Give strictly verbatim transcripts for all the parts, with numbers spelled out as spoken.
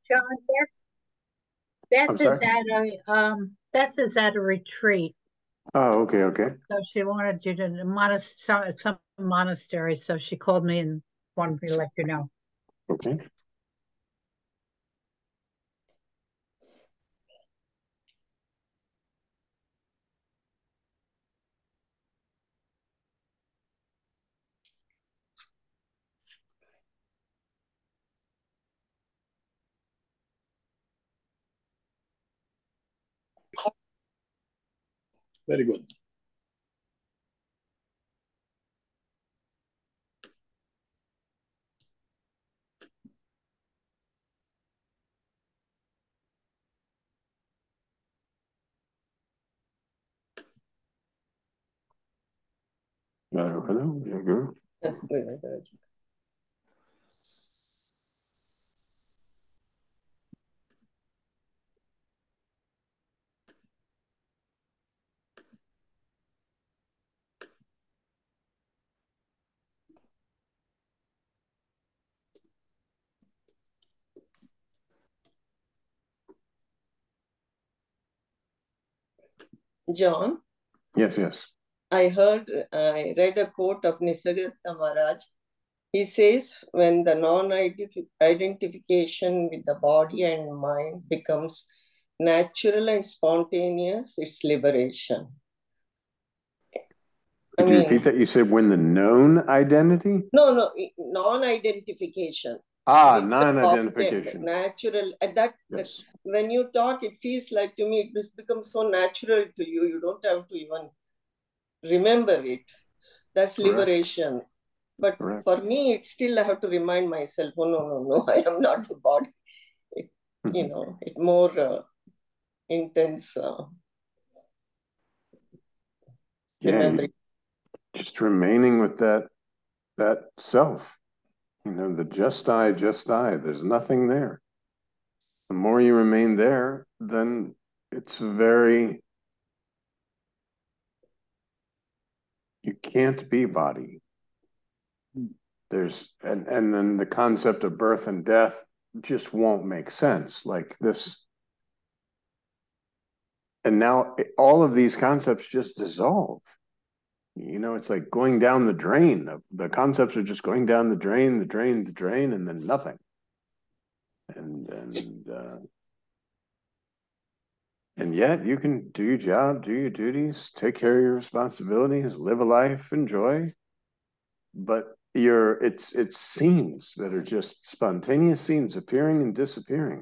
John, Beth, I'm Beth is sorry? at a um Beth is at a retreat, Oh, okay, okay. so she wanted you to monast some, some monastery. So she called me and wanted me to let you know. Okay. Very good. Hello, hello, there you go. John, Yes, yes. I heard, I read a quote of Nisargadatta Maharaj. He says, when the non-identification with the body and mind becomes natural and spontaneous, it's liberation. Could I you mean, repeat that? You said when the known identity? No, no, non-identification. Ah, With the object, non-identification. natural. At that, that, Yes. when you talk, it feels like to me, it becomes so natural to you. You don't have to even remember it. That's Correct. liberation. But Correct. for me, it still I have to remind myself, oh, no, no, no, I am not the body. It, you know, it more uh, intense uh, Yeah, remembering. just remaining with that that self. You know, the just I, just I. There's nothing there. The more you remain there, then it's very, you can't be body. There's and and then the concept of birth and death just won't make sense. Like this, and now all of these concepts just dissolve. You know, it's like going down the drain. The concepts are just going down the drain, the drain, the drain, and then nothing. And and uh, and yet you can do your job, do your duties, take care of your responsibilities, live a life, enjoy. But you're it's it's scenes that are just spontaneous scenes appearing and disappearing.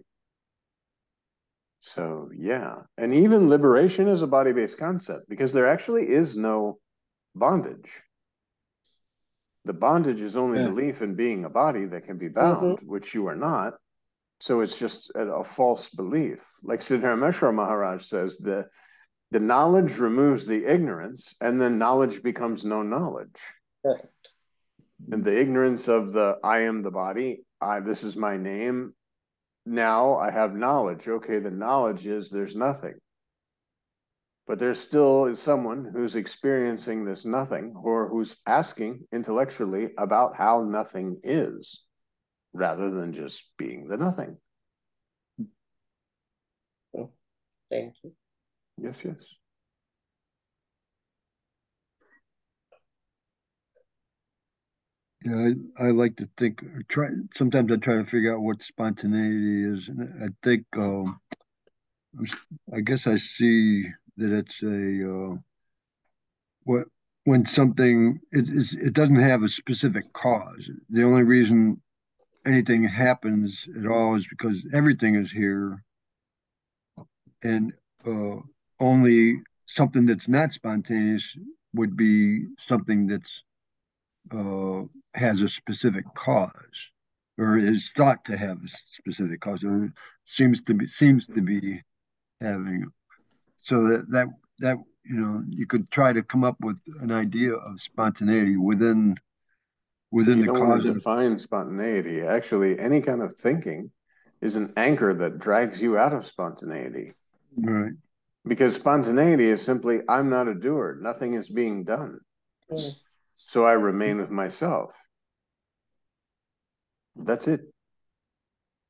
So yeah, and even liberation is a body-based concept because there actually is no bondage. The bondage is only Yeah. belief in being a body that can be bound, Mm-hmm. which you are not. So it's just a, a false belief. Like Siddharameshwar Maharaj says, the the knowledge removes the ignorance, and then knowledge becomes no knowledge. Right. And the ignorance of the I am the body, I this is my name. Now I have knowledge. Okay, the knowledge is there's nothing. But there still is someone who's experiencing this nothing or who's asking intellectually about how nothing is rather than just being the nothing. Thank you. Yes, yes. Yeah, I, I like to think, try, sometimes I try to figure out what spontaneity is. And I think, um, I guess I see that it's a, uh, what, when something, it, is, it doesn't have a specific cause. The only reason anything happens at all is because everything is here, and uh, only something that's not spontaneous would be something that's uh, has a specific cause, or is thought to have a specific cause, or seems to be seems to be having. So that that that you know, you could try to come up with an idea of spontaneity within But within you the don't want cause to of the. define spontaneity. Actually, any kind of thinking is an anchor that drags you out of spontaneity. Right. Because spontaneity is simply, I'm not a doer, nothing is being done. Mm. So I remain with myself. That's it.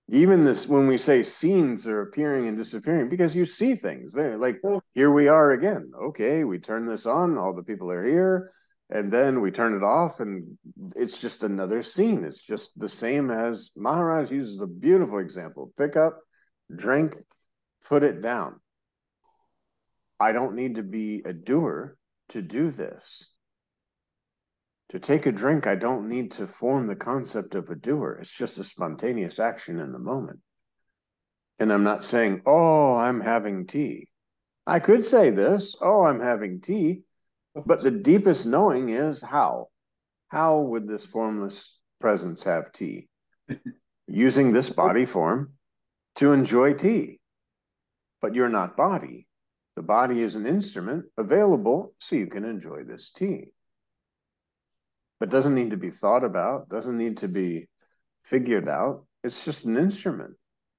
Even this, when we say scenes are appearing and disappearing, because you see things. They're like, Mm. here we are again. Okay, we turn this on, all the people are here, and then we turn it off, and it's just another scene. It's just the same as Maharaj uses a beautiful example. Pick up, drink, put it down. I don't need to be a doer to do this. To take a drink, I don't need to form the concept of a doer. It's just a spontaneous action in the moment. And I'm not saying, oh, I'm having tea. I could say this, oh, I'm having tea, but the deepest knowing is how. How would this formless presence have tea? Using this body form to enjoy tea. But you're not body. The body is an instrument available so you can enjoy this tea. But doesn't need to be thought about, doesn't need to be figured out. It's just an instrument.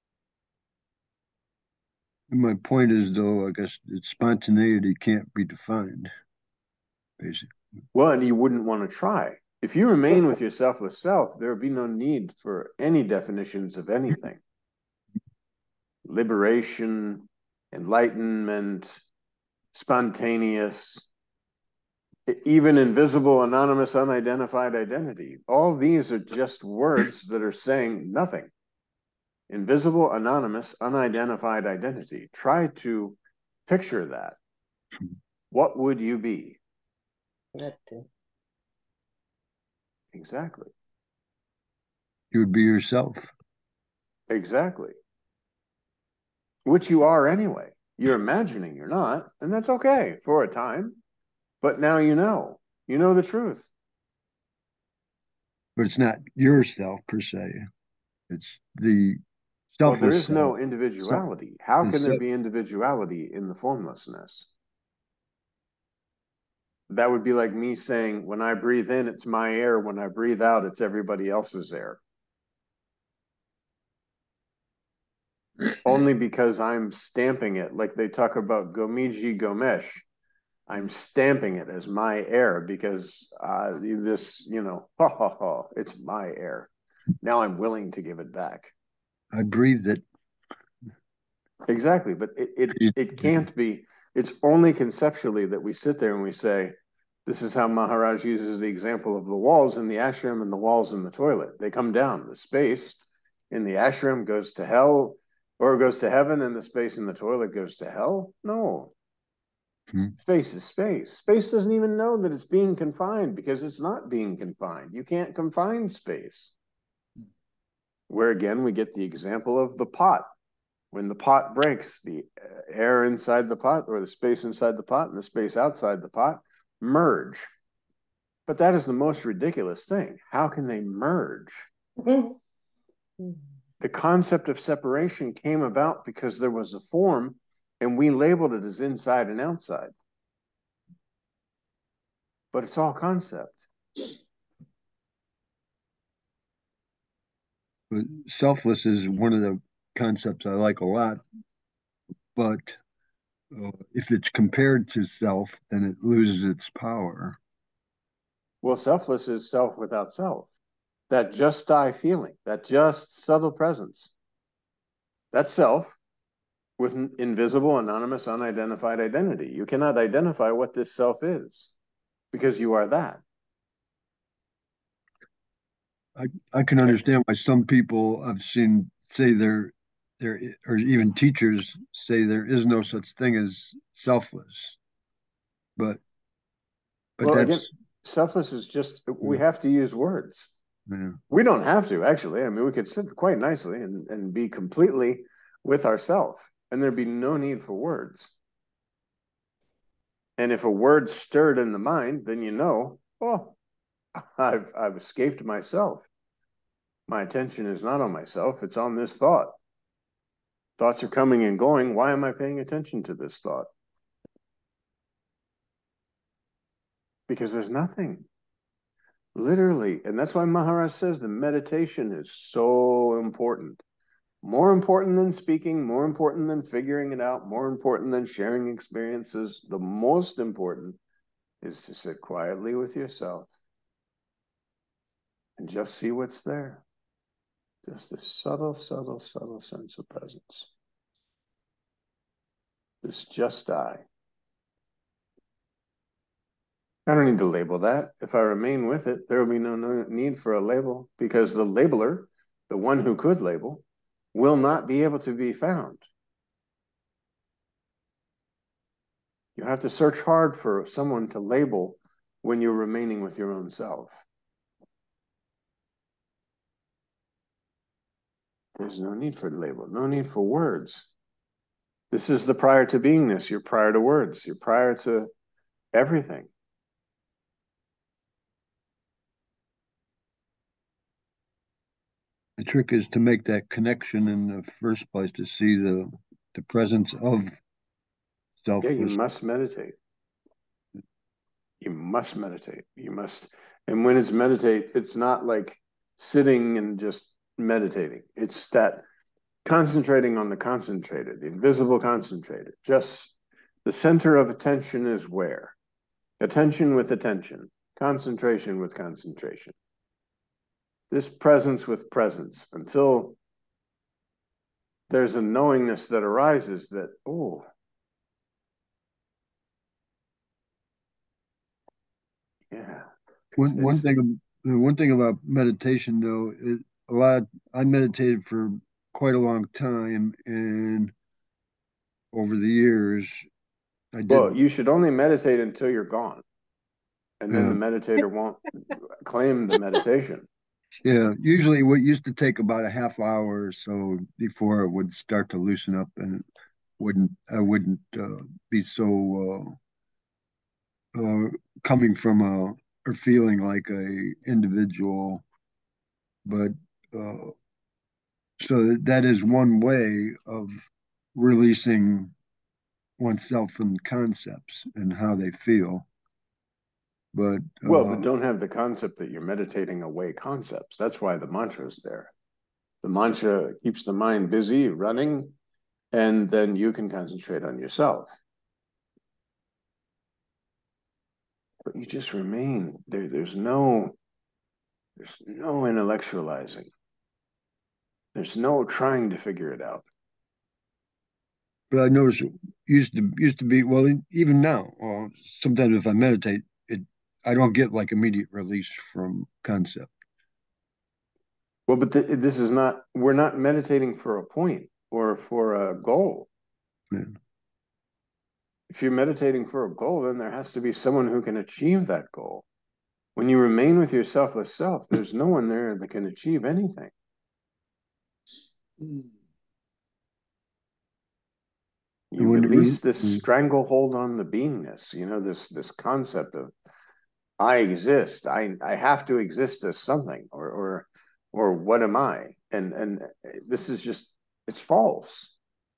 And my point is, though, I guess that spontaneity can't be defined, basically. Well, and you wouldn't want to try. If you remain with your selfless self, there would be no need for any definitions of anything. Liberation, enlightenment, spontaneous, even invisible, anonymous, unidentified identity. All these are just words that are saying nothing. Invisible, anonymous, unidentified identity. Try to picture that. What would you be? Nothing. Exactly. You would be yourself. Exactly. Which you are anyway. You're imagining you're not, and that's okay for a time. But now you know. You know the truth. But it's not yourself per se. It's the Well, there selfless is no self. individuality. How The can there self, be individuality in the formlessness? That would be like me saying, when I breathe in, it's my air. When I breathe out, it's everybody else's air. Only because I'm stamping it, like they talk about Gomiji Gomesh. I'm stamping it as my air because uh, this, you know, ha ha ha, it's my air. Now I'm willing to give it back. I breathed it. Exactly, but it, it it can't be. It's only conceptually that we sit there and we say, this is how Maharaj uses the example of the walls in the ashram and the walls in the toilet. They come down. The space in the ashram goes to hell, or goes to heaven, and the space in the toilet goes to hell. No, Hmm. space is space. Space doesn't even know that it's being confined because it's not being confined. You can't confine space. Where again, we get the example of the pot. When the pot breaks, the air inside the pot or the space inside the pot and the space outside the pot merge. But that is the most ridiculous thing. How can they merge? The concept of separation came about because there was a form and we labeled it as inside and outside. But it's all concept. But selfless is one of the concepts I like a lot. But uh, if it's compared to self, then it loses its power. Well, selfless is self without self. That just I feeling, that just subtle presence. That's self with invisible, anonymous, unidentified identity. You cannot identify what this self is because you are that. I, I can understand why some people I've seen say there there or even teachers say there is no such thing as selfless. But but Well, again, that's selfless is just, we yeah, have to use words. yeah. We don't have to, actually. I mean, we could sit quite nicely and, and be completely with ourself, and there'd be no need for words. And if a word stirred in the mind, then you know, oh, I've, I've escaped myself. My attention is not on myself, it's on this thought. Thoughts are coming and going. Why am I paying attention to this thought? Because there's nothing. Literally. And that's why Maharaj says the meditation is so important. More important than speaking, more important than figuring it out, more important than sharing experiences. The most important is to sit quietly with yourself and just see what's there. Just a subtle, subtle, subtle sense of presence. This just I. I don't need to label that. If I remain with it, there will be no, no need for a label, because the labeler, the one who could label, will not be able to be found. You have to search hard for someone to label when you're remaining with your own self. There's no need for label, no need for words. This is the prior to beingness. You're prior to words. You're prior to everything. The trick is to make that connection in the first place, to see the the presence of selfless. Yeah, you must meditate. You must meditate. You must, and when it's meditate, it's not like sitting and just meditating. It's that concentrating on the concentrated, the invisible concentrated. Just the center of attention is where? Attention with attention, concentration with concentration. This presence with presence, until there's a knowingness that arises that, oh, yeah. One one thing one thing about meditation, though, is a lot. I meditated for quite a long time, and over the years, I did. Well, you should only meditate until you're gone, and then Yeah. the meditator won't claim the meditation. Yeah, usually what used to take about a half hour or so before it would start to loosen up, and wouldn't I wouldn't uh, be so uh, uh, coming from a or feeling like a individual, but uh, so that is one way of releasing oneself from concepts and how they feel. But uh, Well, but don't have the concept that you're meditating away concepts. That's why the mantra is there. The mantra keeps the mind busy running, and then you can concentrate on yourself. But you just remain there. There's no, there's no intellectualizing. There's no trying to figure it out. but I noticed it used to used to be, well, even now, uh, sometimes if I meditate, it I don't get like immediate release from concept. Well, but th this is not, we're not meditating for a point or for a goal. Yeah. If you're meditating for a goal, then there has to be someone who can achieve that goal. When you remain with your selfless self, there's no one there that can achieve anything. Mm. You When release we- this mm. stranglehold on the beingness, you know, this this concept of I exist, I I have to exist as something, or or or what am I? And and this is just, it's false.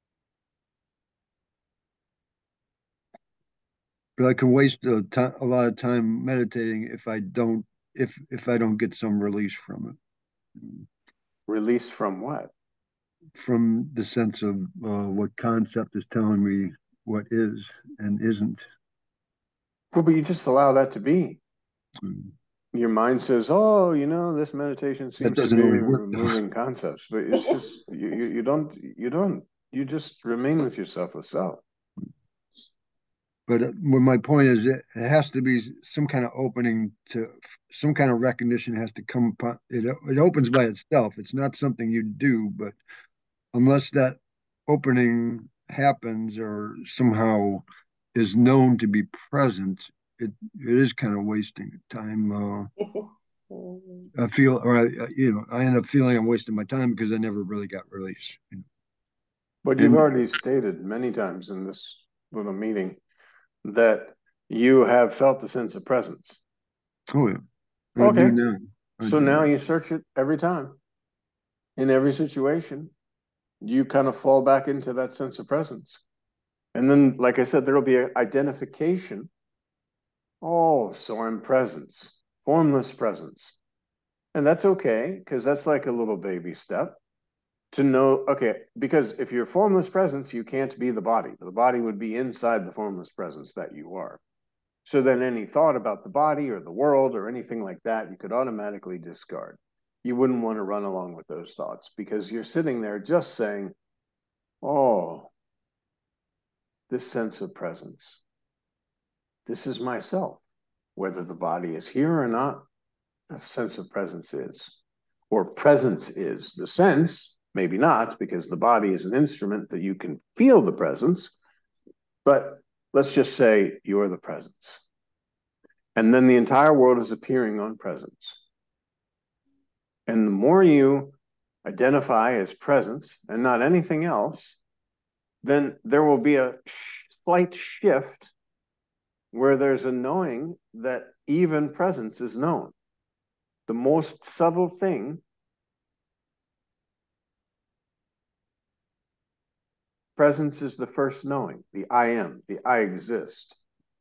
But I can waste a, ti- a lot of time meditating if I don't if if I don't get some release from it, Release from what? from the sense of uh, what concept is telling me what is and isn't. Well, but you just allow that to be. Mm. Your mind says, "Oh, you know, this meditation seems to doesn't be always work, though. removing concepts," but it's just you, you. You don't. You don't. You just remain with yourself with self. But uh, well, my point is, it, it has to be some kind of opening to some kind of recognition has to come upon it. It opens by itself. It's not something you do, but unless that opening happens or somehow is known to be present, it it is kind of wasting time. Uh, I feel, or I, you know, I end up feeling I'm wasting my time because I never really got release. You know? But you've And already stated many times in this little meeting that you have felt the sense of presence. oh yeah, I Okay. do now. I So do now now. you search it every time. In every situation, you kind of fall back into that sense of presence. And then, like I said, there'll be an identification. Oh, so I'm presence, formless presence. And that's okay, because that's like a little baby step to know, okay, because if you're formless presence, you can't be the body. The body would be inside the formless presence that you are. So then any thought about the body or the world or anything like that, you could automatically discard. you wouldn't want to run along with those thoughts because you're sitting there just saying, oh, this sense of presence, this is myself. Whether the body is here or not, the sense of presence is. Or presence is. The sense, maybe not, because the body is an instrument that you can feel the presence, but let's just say you're the presence. And then the entire world is appearing on presence. And the more you identify as presence and not anything else, then there will be a slight shift where there's a knowing that even presence is known. The most subtle thing, presence is the first knowing, the I am, the I exist.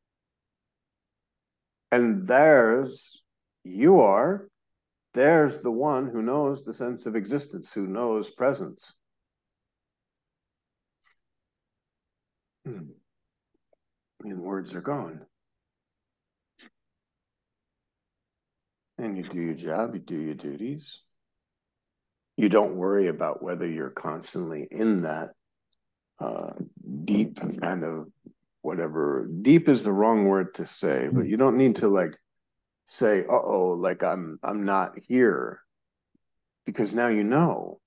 And there's, you are, there's the one who knows the sense of existence, who knows presence. And words are gone. And you do your job, you do your duties. You don't worry about whether you're constantly in that uh, deep kind of whatever. Deep is the wrong word to say, but you don't need to like say, uh-oh, like I'm I'm not here. Because now you know.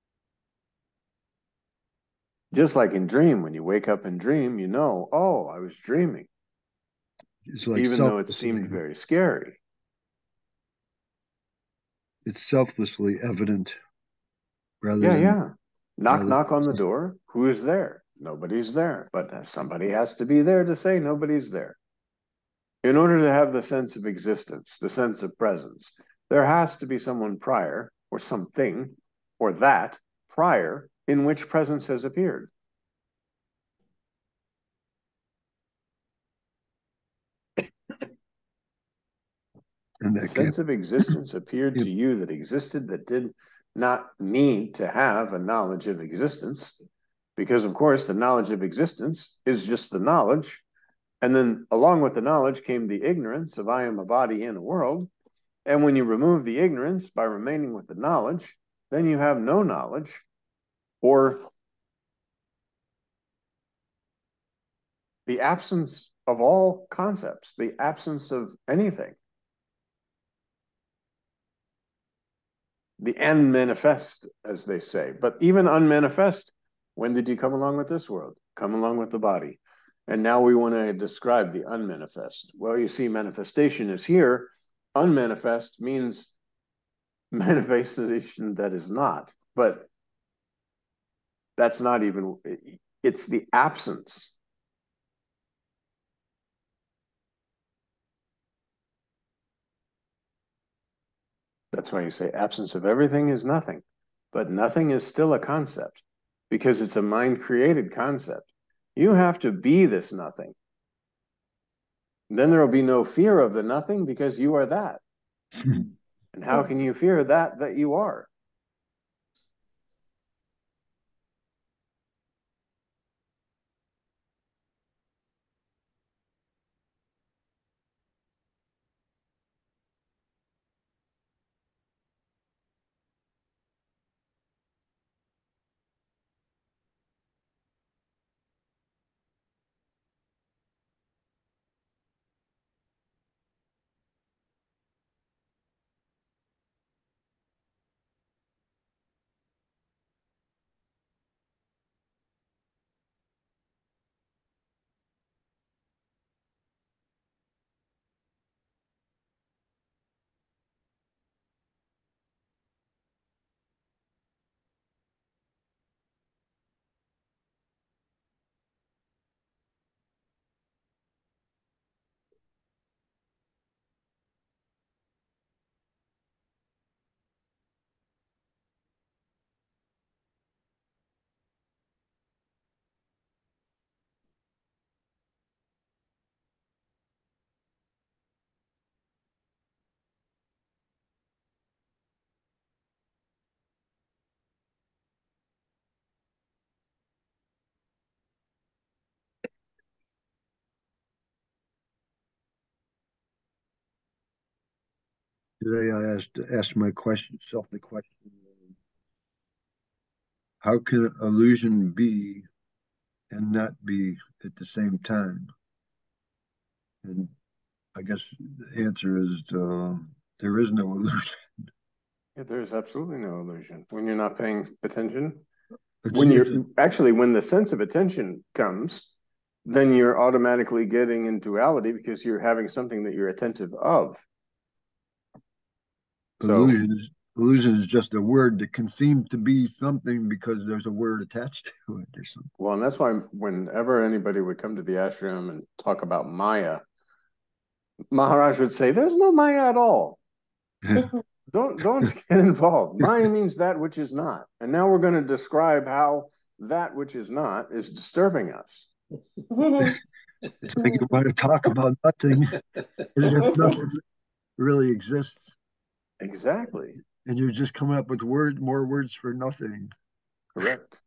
Just like in dream, when you wake up and dream, you know, oh, I was dreaming. It's like Even though it seemed selflessly, very scary. it's selflessly evident rather Yeah, than yeah. Knock, rather knock on the than door. Who is there? Nobody's there. But somebody has to be there to say nobody's there. In order to have the sense of existence, the sense of presence, there has to be someone prior, or something, or that prior, in which presence has appeared. and The that can't. sense of existence appeared to you that existed that did not need to have a knowledge of existence, because of course the knowledge of existence is just the knowledge, and then along with the knowledge came the ignorance of I am a body in a world, and when you remove the ignorance by remaining with the knowledge, then you have no knowledge, or the absence of all concepts, the absence of anything. The unmanifest, as they say. But even unmanifest, when did you come along with this world? Come along with the body. And now we want to describe the unmanifest. Well, you see, manifestation is here. Unmanifest means manifestation that is not. But that's not even, it's the absence. That's why you say absence of everything is nothing. But nothing is still a concept because it's a mind-created concept. You have to be this nothing. Then there will be no fear of the nothing because you are that. And how can you fear that that you are? Today I asked asked my question, self the question, how can illusion be and not be at the same time? And I guess the answer is uh, there is no illusion. Yeah, there's absolutely no illusion when you're not paying attention. It's, When it's you're actually, when the sense of attention comes, then you're automatically getting into duality because you're having something that you're attentive of. So, illusion is illusion is just a word that can seem to be something because there's a word attached to it or something. well, and that's why whenever anybody would come to the ashram and talk about Maya, Maharaj would say, "There's no Maya at all. Don't don't get involved. Maya means that which is not. And now we're going to describe how that which is not is disturbing us." It's like you want to talk about nothing as if nothing really exists. Exactly. And you're just coming up with word more words for nothing. Correct.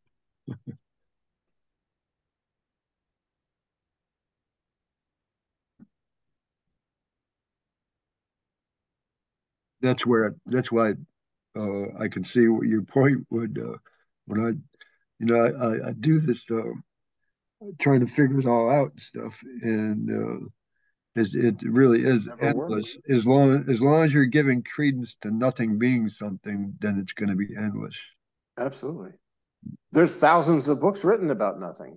That's where that's why uh, I can see what your point would uh, when I, you know, I, I do this uh, trying to figure it all out and stuff, and uh, it's, it really is Never endless. works. As long as long as you're giving credence to nothing being something, then it's going to be endless. Absolutely. There's thousands of books written about nothing.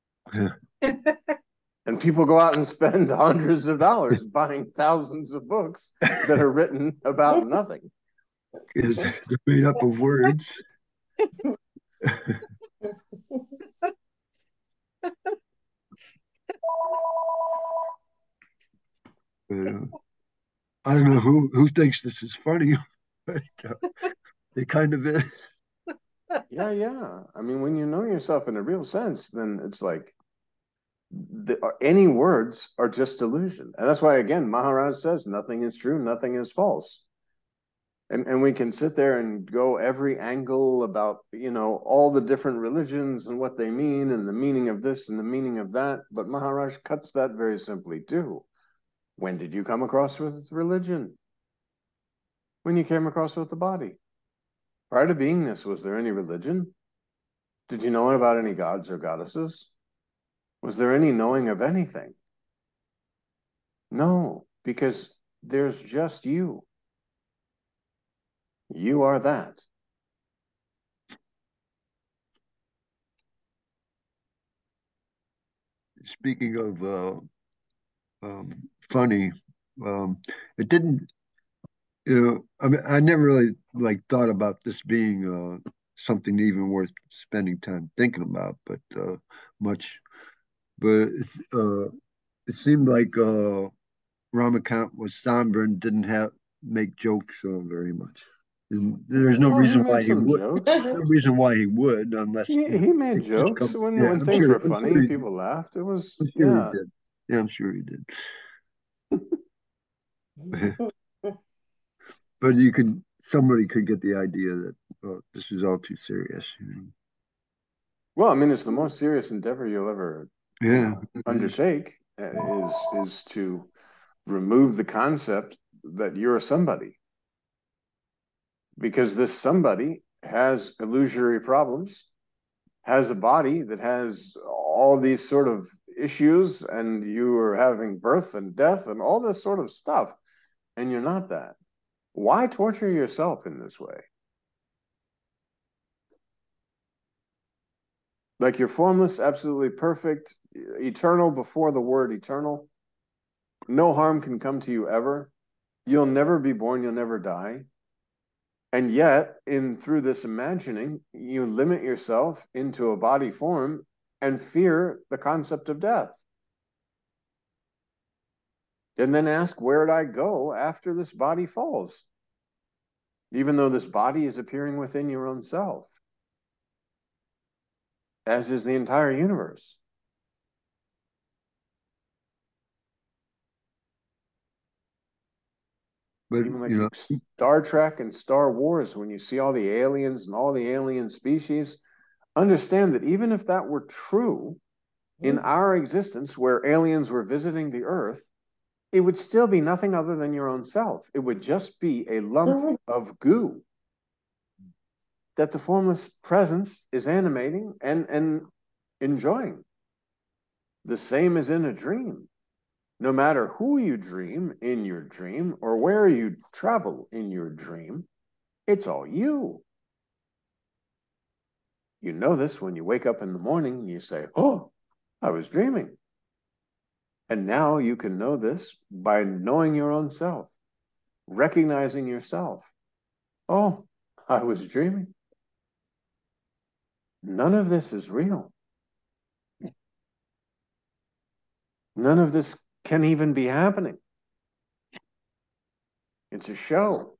And people go out and spend hundreds of dollars buying thousands of books that are written about nothing. Is they're made up of words. But, uh, I don't know who who thinks this is funny, but uh, it kind of is. Yeah, yeah. I mean, when you know yourself in a real sense, then it's like the, any words are just illusion. And that's why, again, Maharaj says nothing is true, nothing is false. And, and we can sit there and go every angle about, you know, all the different religions and what they mean and the meaning of this and the meaning of that. But Maharaj cuts that very simply too. When did you come across with religion? When you came across with the body. Prior to beingness, was there any religion? Did you know about any gods or goddesses? Was there any knowing of anything? No, because there's just you. You are that. Speaking of uh, um, funny, um, it didn't. You know, I mean, I never really like thought about this being uh, something even worth spending time thinking about, but uh, much. But it's, uh, it seemed like uh, Ramakant was somber and didn't have make jokes uh, very much. And there's no Oh, he reason made why he some would. jokes. No reason why he would, unless He, you know, he made it just jokes come. when, Yeah, when I'm things sure. were I'm funny sure and he did. people laughed. It was, I'm sure yeah. he did. Yeah, I'm sure he did. But you could, somebody could get the idea that oh, this is all too serious. You know? Well, I mean, it's the most serious endeavor you'll ever, you Yeah, know, undertake uh, is is to remove the concept that you're somebody. Because this somebody has illusory problems, has a body that has all these sort of issues, and you are having birth and death and all this sort of stuff, and you're not that. Why torture yourself in this way? Like you're formless, absolutely perfect, eternal before the word eternal. No harm can come to you ever. You'll never be born, you'll never die. And yet, in through this imagining, you limit yourself into a body form and fear the concept of death. And then ask, where'd I go after this body falls? Even though this body is appearing within your own self, as is the entire universe. but Even like you know, Star Trek and Star Wars, when you see all the aliens and all the alien species, understand that even if that were true in our existence, where aliens were visiting the Earth, it would still be nothing other than your own self. It would just be a lump of goo that the formless presence is animating and, and enjoying. The same as in a dream. No matter who you dream in your dream or where you travel in your dream, it's all you. You know this when you wake up in the morning and you say, oh, I was dreaming. And now you can know this by knowing your own self, recognizing yourself. Oh, I was dreaming. None of this is real. None of this can even be happening. It's a show.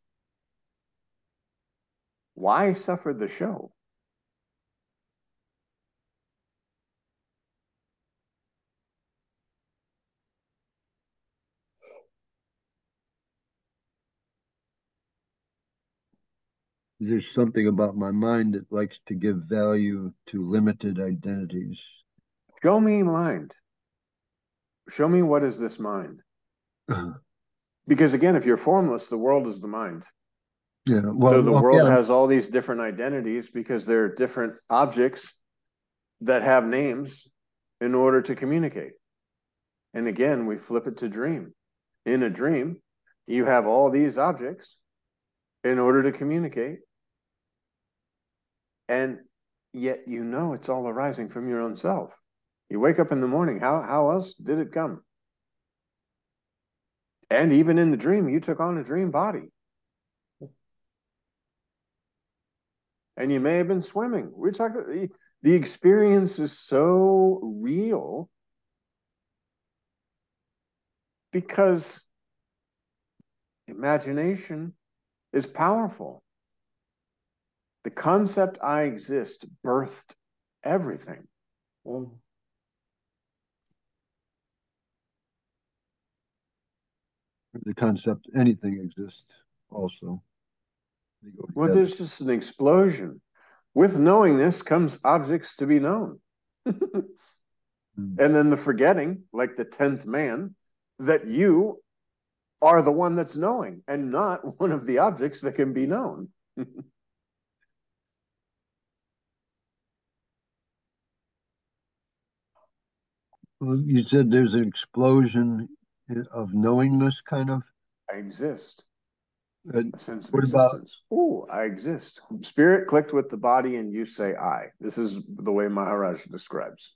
Why suffer the show? There's something about my mind that likes to give value to limited identities. Show me mind. Show me what is this mind? Because again, if you're formless, the world is the mind. Yeah, well, so the okay, world I'm- has all these different identities because they're different objects that have names in order to communicate. And again, we flip it to dream. In a dream, you have all these objects in order to communicate. And yet you know it's all arising from your own self. You wake up in the morning, how, how else did it come? And even in the dream, you took on a dream body. And you may have been swimming. We're talking, the, the experience is so real because imagination is powerful. The concept I exist birthed everything. Mm. the concept anything exists also. They go Well, together. there's just an explosion. With knowing this comes objects to be known. Mm. And then the forgetting, like the tenth man, that you are the one that's knowing and not one of the objects that can be known. Well, you said there's an explosion of knowingness, kind of. I exist. Uh, A sense of what about existence. Oh, I exist. Spirit clicked with the body and you say I. This is the way Maharaj describes.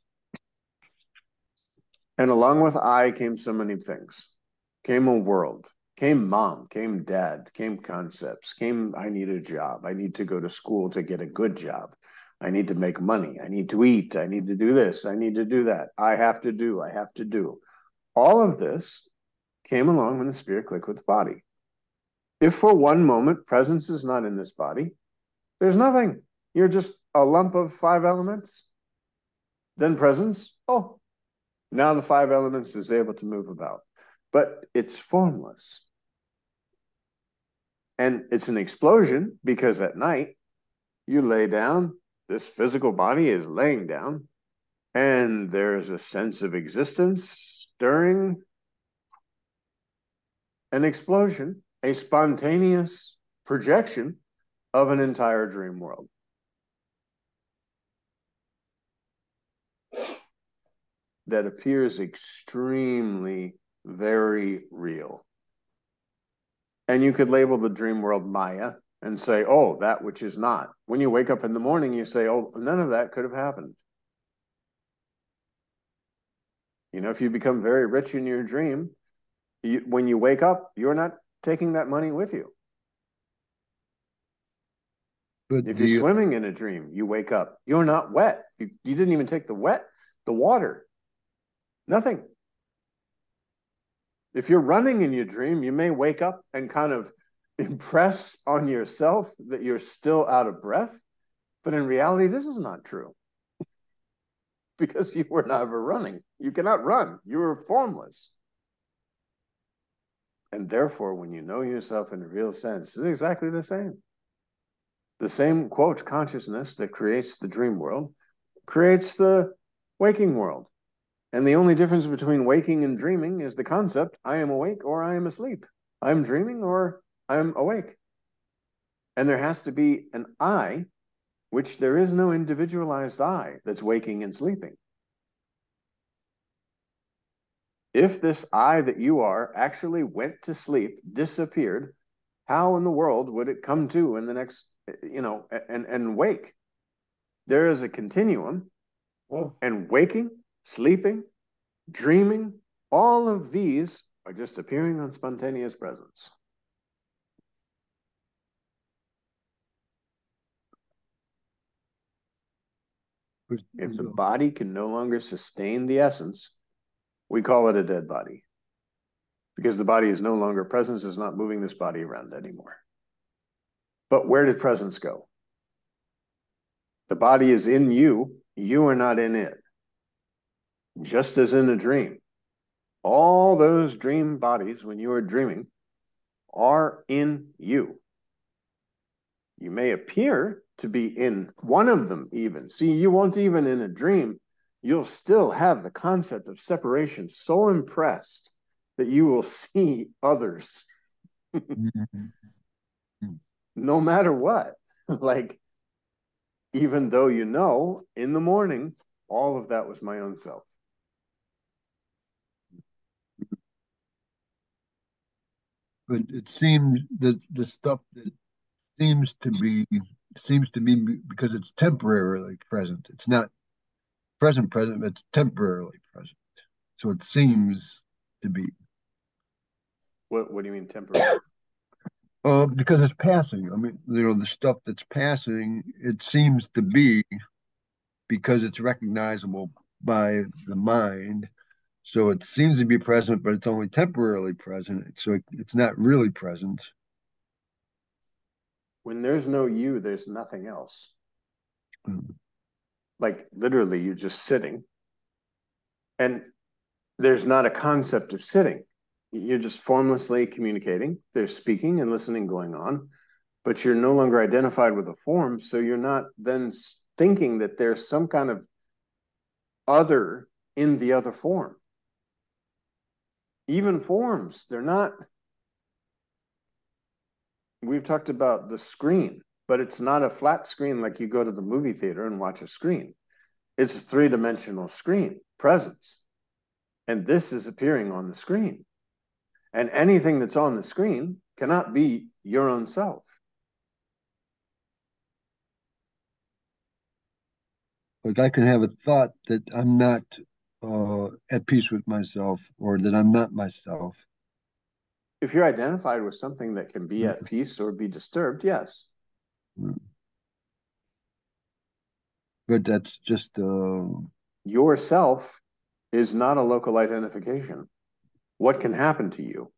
And along with I came so many things. Came a world, came mom, came dad, came concepts, came I need a job. I need to go to school to get a good job. I need to make money. I need to eat. I need to do this. I need to do that. I have to do. I have to do. All of this came along when the spirit clicked with the body. If for one moment presence is not in this body, there's nothing. You're just a lump of five elements. Then presence, oh, now the five elements is able to move about. But it's formless. And it's an explosion because at night you lay down, this physical body is laying down, and there's a sense of existence stirring an explosion, a spontaneous projection of an entire dream world. That appears extremely, very real. And you could label the dream world Maya and say, oh, that which is not. When you wake up in the morning, you say, oh, none of that could have happened. You know, if you become very rich in your dream, you, when you wake up, you're not taking that money with you. but If do you're you, swimming in a dream, you wake up, you're not wet. You, you didn't even take the wet, the water, nothing. If you're running in your dream, you may wake up and kind of impress on yourself that you're still out of breath. But in reality, this is not true. Because you were never running. You cannot run. You were formless. And therefore, when you know yourself in a real sense, it's exactly the same. The same, quote, consciousness that creates the dream world creates the waking world. And the only difference between waking and dreaming is the concept, I am awake or I am asleep. I'm dreaming or I'm awake. And there has to be an I, which there is no individualized I that's waking and sleeping. If this I that you are actually went to sleep, disappeared, how in the world would it come to in the next, you know, and, and wake? There is a continuum, and waking, sleeping, dreaming, all of these are just appearing on spontaneous presence. If the body can no longer sustain the essence, we call it a dead body. Because the body is no longer, presence is not moving this body around anymore. But where did presence go? The body is in you, you are not in it. Just as in a dream. All those dream bodies, when you are dreaming, are in you. You may appear to be in one of them even. See, you won't even in a dream, you'll still have the concept of separation so impressed that you will see others. No matter what. Like, even though you know, in the morning, all of that was my own self. But it seems that the stuff that seems to be seems to be because it's temporarily present. It's not present present, it's temporarily present. So it seems to be. What what do you mean temporary? Uh, because it's passing. I mean, you know, the stuff that's passing, it seems to be because it's recognizable by the mind. So it seems to be present, but it's only temporarily present. So it, it's not really present. When there's no you, there's nothing else. Mm. Like literally, you're just sitting. And there's not a concept of sitting. You're just formlessly communicating. There's speaking and listening going on, but you're no longer identified with a form. So you're not then thinking that there's some kind of other in the other form. Even forms, they're not. We've talked about the screen, but it's not a flat screen like you go to the movie theater and watch a screen. It's a three-dimensional screen, presence. And this is appearing on the screen. And anything that's on the screen cannot be your own self. Like I can have a thought that I'm not uh, at peace with myself or that I'm not myself. If you're identified with something that can be at peace or be disturbed, yes. But that's just... Uh... Yourself is not a local identification. What can happen to you?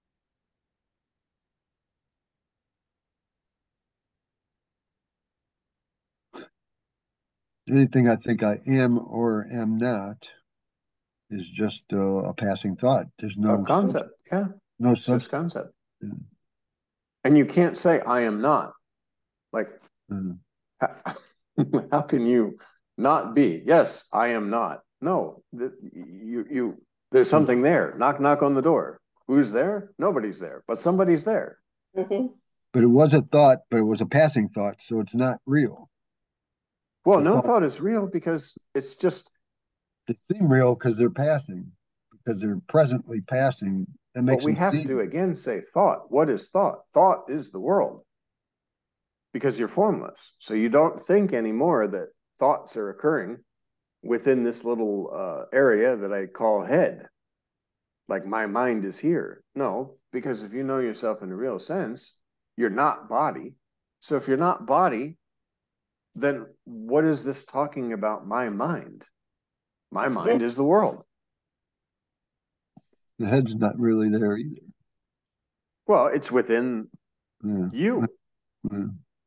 Anything I think I am or am not is just uh, a passing thought. There's no a concept. Sub- yeah. No it's just concept. Yeah. And you can't say I am not. Like, mm. how, how can you not be? Yes, I am not. No, the, you you. There's something there. Knock knock on the door. Who's there? Nobody's there, but somebody's there. Mm-hmm. But it was a thought, but it was a passing thought, so it's not real. Well, the no thought, thought is real because it's just. They seem real because they're passing, because they're presently passing. That makes but we have seem... to again say thought. What is thought? Thought is the world. Because you're formless. So you don't think anymore that thoughts are occurring within this little uh, area that I call head. Like my mind is here. No, because if you know yourself in a real sense, you're not body. So if you're not body, then what is this talking about my mind? My mind yeah. is the world. The head's not really there either. Well, it's within yeah. you. Yeah.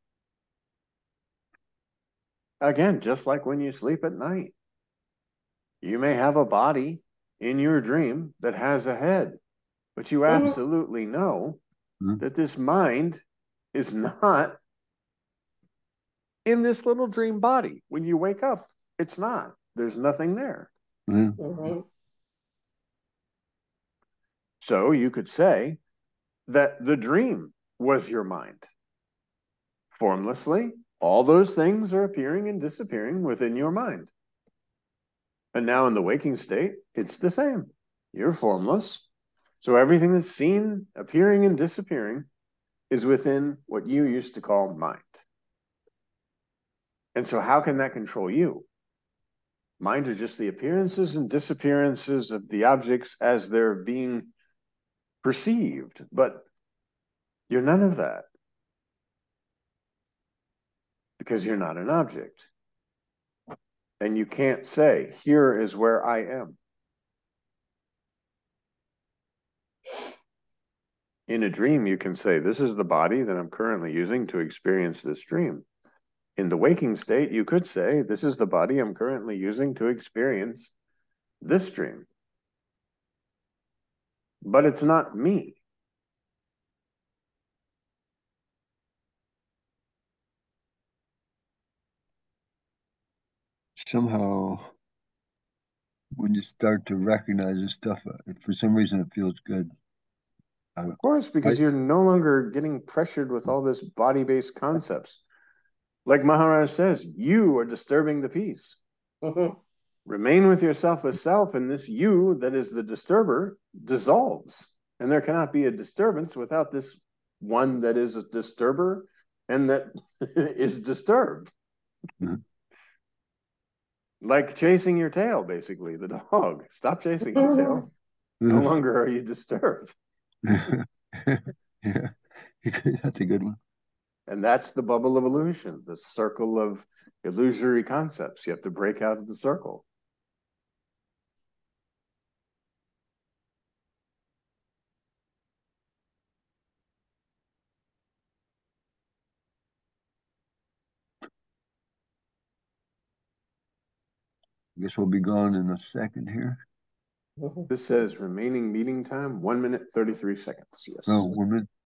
Again, just like when you sleep at night, you may have a body in your dream that has a head, but you absolutely know mm-hmm. that this mind is not in this little dream body. When you wake up, it's not. There's nothing there. Yeah. Mm-hmm. So you could say that the dream was your mind. Formlessly, all those things are appearing and disappearing within your mind. And now in the waking state, it's the same. You're formless. So everything that's seen, appearing and disappearing is within what you used to call mind. And so how can that control you? Mind are just the appearances and disappearances of the objects as they're being perceived, but you're none of that because you're not an object. And you can't say, here is where I am. In a dream, you can say, this is the body that I'm currently using to experience this dream. In the waking state, you could say, this is the body I'm currently using to experience this dream. But it's not me. Somehow, when you start to recognize this stuff, uh, for some reason it feels good. I, Of course, because I, you're no longer getting pressured with all this body-based concepts. Like Maharaj says, you are disturbing the peace. Mm-hmm. Remain with your selfless self, and this you that is the disturber dissolves. And there cannot be a disturbance without this one that is a disturber and that is disturbed. Mhm. Like chasing your tail, basically, the dog. Stop chasing your tail. No longer are you disturbed. Yeah, that's a good one. And that's the bubble of illusion, the circle of illusory concepts. You have to break out of the circle. I guess we'll be gone in a second here. This says remaining meeting time, one minute, thirty-three seconds. Yes. Oh, one minute.